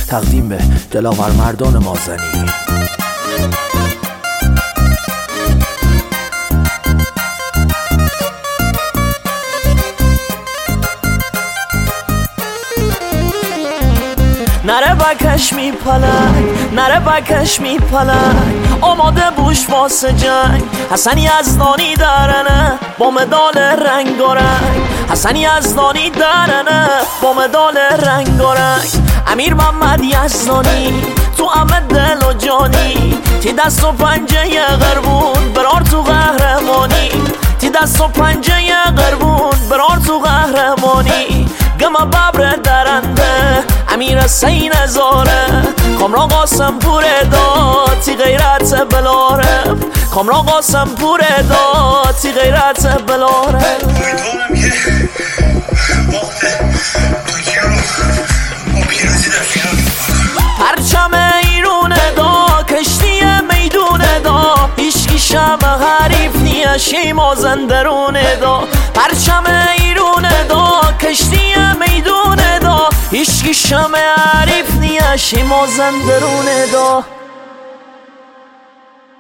تقدیم به دلاور مردان مازنی. نره بکش میپلک، نره بکش میپلک، آماده بوش واسه جنگ. حسن یزدانی درنه با مدال رنگارنگ، حسن یزدانی درنه با مدال رنگارنگ. امیر محمد یزدانی تو همه دل و جانی، تی دست و پنجه قربون برار تو قهرمانی، تی دست و پنجه قربون برار تو قهرمانی. گما ببر درنده امیر حسین زاره، کامران قاسم پور داد تی غیرت بلاره، کامران قاسم پور داد تی غیرت بلاره. امیدوارم که وقت ترکیه رو با پیروزی در فینال پرچم ایرون دا کشتی میدون دا، هیچکی شم حریف نیشی مازندرون دا. پرچم ایرون دا کشتی میدون دا، هیچکی شم حریف نیشی مازندرون دا.